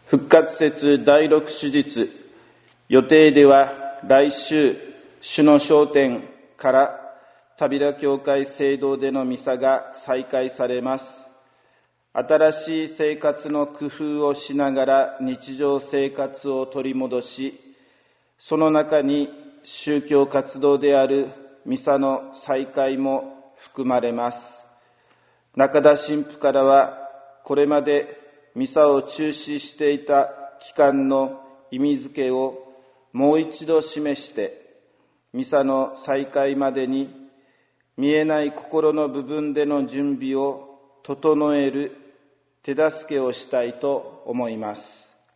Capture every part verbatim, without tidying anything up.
復活節第六手術、予定では来週、主の昇天から田平教会聖堂でのミサが再開されます。新しい生活の工夫をしながら日常生活を取り戻し、その中に宗教活動であるミサの再開も含まれます。中田神父からは、これまでミサを中止していた期間の意味付けをもう一度示して、ミサの再開までに見えない心の部分での準備を整える手助けをしたいと思います。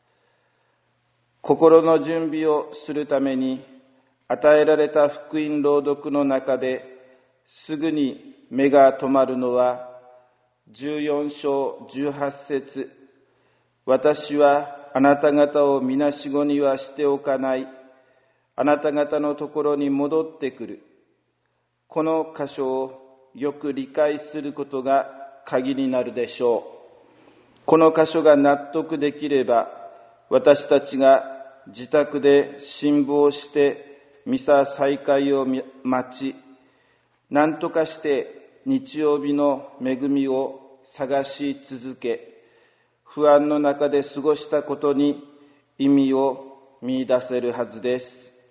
心の準備をするために与えられた福音朗読の中ですぐに目が留まるのはじゅうよん章じゅうはち節、私はあなた方をみなしごにはしておかない。あなた方のところに戻ってくる。この箇所をよく理解することが鍵になるでしょう。この箇所が納得できれば、私たちが自宅で辛抱してミサ再開を待ち、何とかして日曜日の恵みを探し続け、不安の中で過ごしたことに意味を見出せるはずです。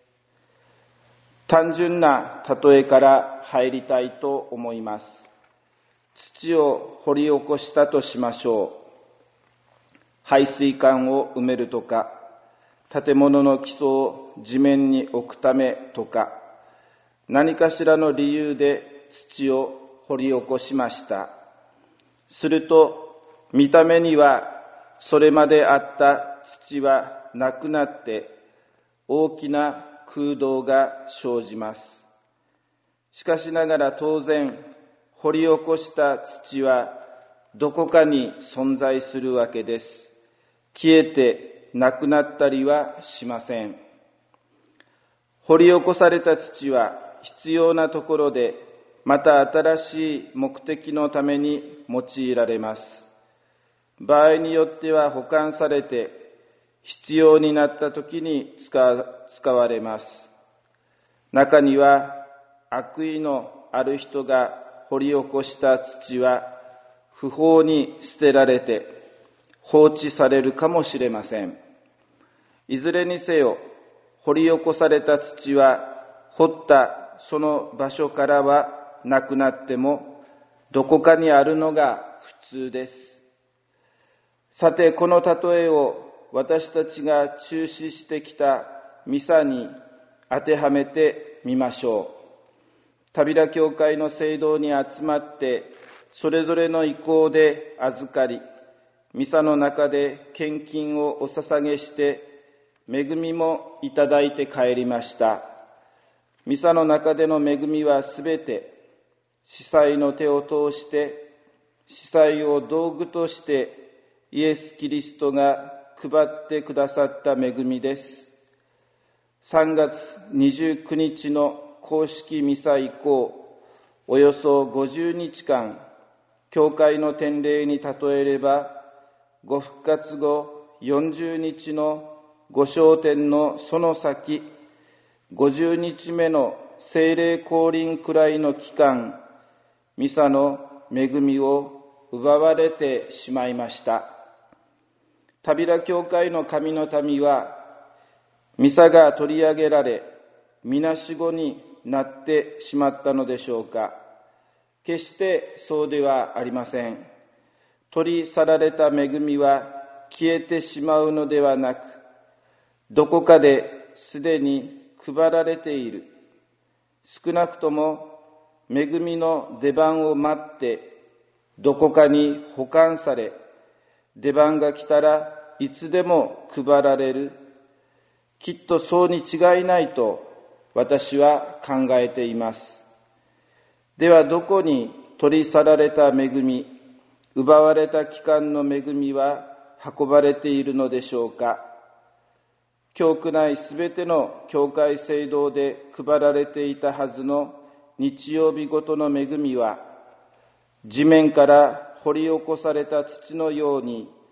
単純な例えから入りたいと思います。土を掘り起こしたとしましょう。排水管を埋めるとか、建物の基礎を地面に置くためとか、何かしらの理由で土を掘り起こしました。すると、見た目にはそれまであった土はなくなって大きな空洞が生じます。しかしながら当然、掘り起こした土はどこかに存在するわけです。消えてなくなったりはしません。掘り起こされた土は必要なところでまた新しい目的のために用いられます。場合によっては保管されて必要になった時に使使われます。中には悪意のある人が掘り起こした土は不法に捨てられて放置されるかもしれません。いずれにせよ、掘り起こされた土は掘ったその場所からはなくなってもどこかにあるのが普通です。さて、この例えを私たちが中止してきたミサに当てはめてみましょう。田平教会の聖堂に集まって、それぞれの意向で預かり、ミサの中で献金をお捧げして、恵みもいただいて帰りました。ミサの中での恵みはすべて、司祭の手を通して、司祭を道具としてイエス・キリストが配ってくださった恵みです。さんがつにじゅうくにちの公式ミサ以降、およそごじゅうにちかん、教会の典礼に例えれば、ご復活後よんじゅうにちのご昇天のその先、ごじゅうにちめの聖霊降臨くらいの期間、ミサの恵みを奪われてしまいました。田平教会の神の民は、ミサが取り上げられ、みなしごになってしまったのでしょうか。決してそうではありません。取り去られた恵みは消えてしまうのではなく、どこかですでに配られている。少なくとも恵みの出番を待って、どこかに保管され、出番が来たらいつでも配られる。きっとそうに違いないと私は考えています。ではどこに取り去られた恵み、奪われた期間の恵みは運ばれているのでしょうか。教区内すべての教会聖堂で配られていたはずの日曜日ごとの恵みは、地面から掘り起こされた土のように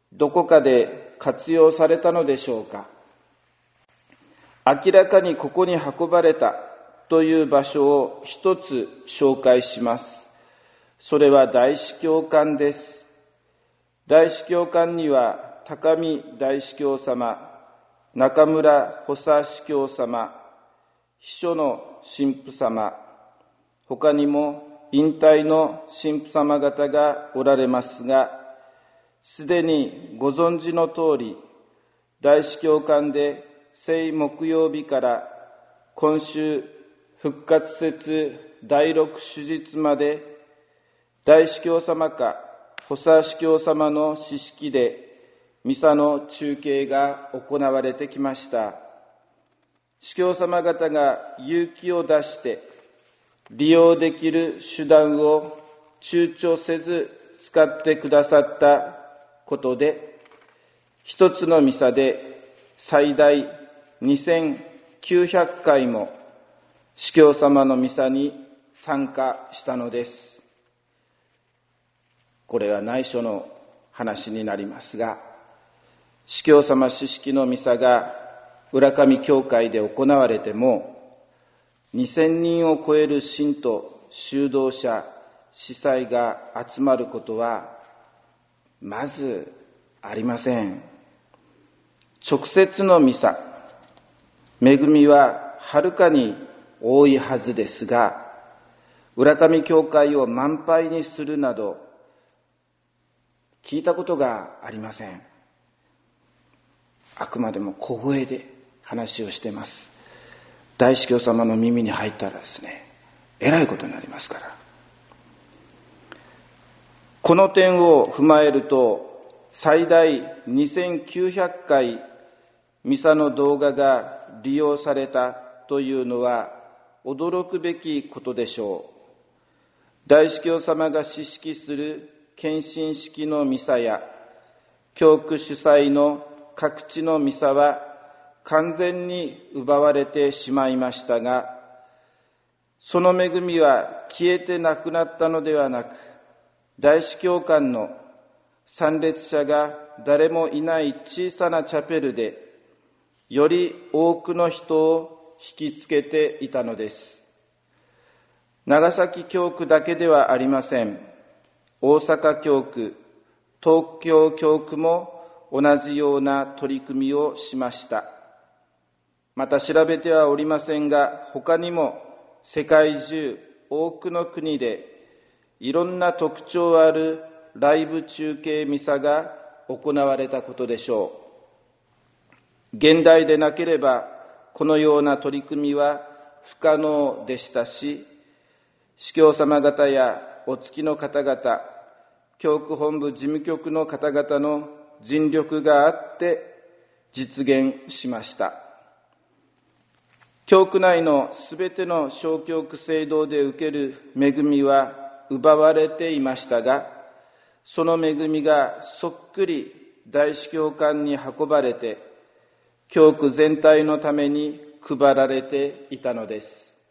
どこかで活用されたのでしょうか。明らかにここに運ばれたという場所を一つ紹介します。それは大司教館です。大司教館には高見大司教様、中村補佐司教様、秘書の神父様、他にも引退の神父様方がおられますが、すでにご存知の通り、大司教館で聖木曜日から今週復活節第六手術まで、大司教様か補佐司教様の司式でミサの中継が行われてきました。司教様方が勇気を出して利用できる手段を躊躇せず使ってくださったことで、一つのミサで最大にせんきゅうひゃっかいも司教様のミサに参加したのです。これは内緒の話になりますが、司教様司式のミサが浦上教会で行われても、にせんにんを超える信徒、修道者、司祭が集まることはまずありません。直接のミサ、恵みははるかに多いはずですが、浦上教会を満杯にするなど聞いたことがありません。あくまでも小声で話をしています。大司教様の耳に入ったらですね、えらいことになりますから。この点を踏まえると、最大にせんきゅうひゃっかいミサの動画が利用されたというのは驚くべきことでしょう。大司教様が司式する献身式のミサや教区主催の各地のミサは完全に奪われてしまいましたが、その恵みは消えてなくなったのではなく、大司教館の参列者が誰もいない小さなチャペルでより多くの人を引きつけていたのです。長崎教区だけではありません。大阪教区、東京教区も同じような取り組みをしました。また調べてはおりませんが、他にも世界中多くの国でいろんな特徴あるライブ中継ミサが行われたことでしょう。現代でなければこのような取り組みは不可能でしたし、司教様方やお付きの方々、教区本部事務局の方々の尽力があって実現しました。教区内のすべての小教区聖堂で受ける恵みは奪われていましたが、その恵みがそっくり大司教館に運ばれて、教区全体のために配られていたのです。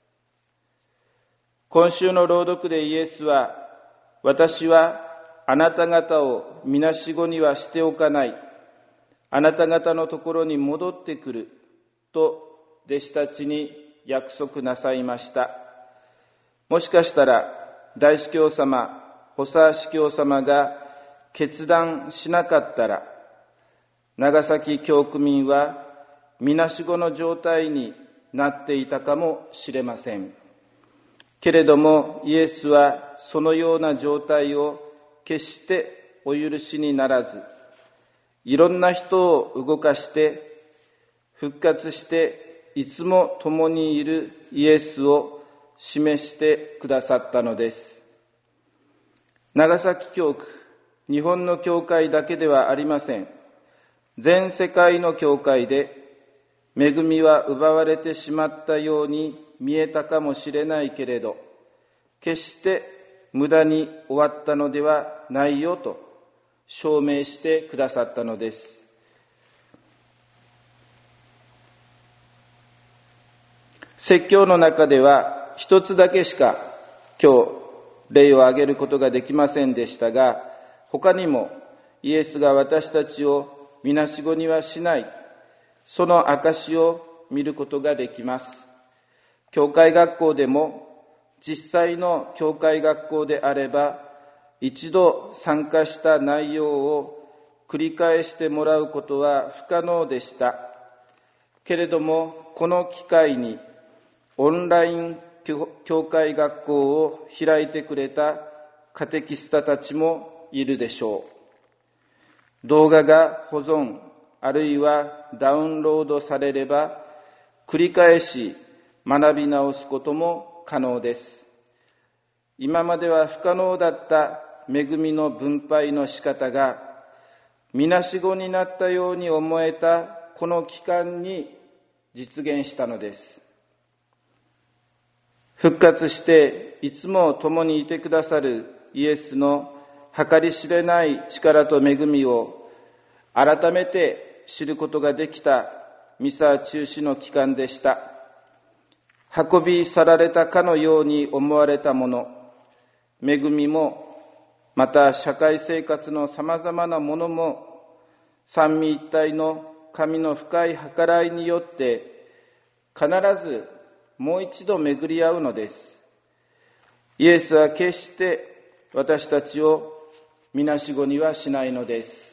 今週の朗読でイエスは、私はあなた方をみなしごにはしておかない、あなた方のところに戻ってくると弟子たちに約束なさいました。もしかしたら大司教様、補佐司教様が決断しなかったら、長崎教区民はみなしごの状態になっていたかもしれません。けれどもイエスはそのような状態を決してお許しにならず、いろんな人を動かして復活していつも共にいるイエスを示してくださったのです。長崎教区、日本の教会だけではありません。全世界の教会で恵みは奪われてしまったように見えたかもしれないけれど、決して無駄に終わったのではないよと証明してくださったのです。説教の中では一つだけしか今日例を挙げることができませんでしたが、他にもイエスが私たちをみなしごにはしない、その証を見ることができます。教会学校でも、実際の教会学校であれば、一度参加した内容を繰り返してもらうことは不可能でした。けれども、この機会にオンライン教会学校を開いてくれたカテキスタたちもいるでしょう。動画が保存、あるいはダウンロードされれば、繰り返し学び直すことも可能です。今までは不可能だった恵みの分配の仕方が、みなしごになったように思えたこの期間に実現したのです。復活していつも共にいてくださるイエスの計り知れない力と恵みを改めて知ることができたミサ中止の期間でした。運び去られたかのように思われたもの、恵みも、また社会生活のさまざまなものも、三位一体の神の深い計らいによって必ずもう一度巡り合うのです。イエスは決して私たちをみなしごにはしないのです。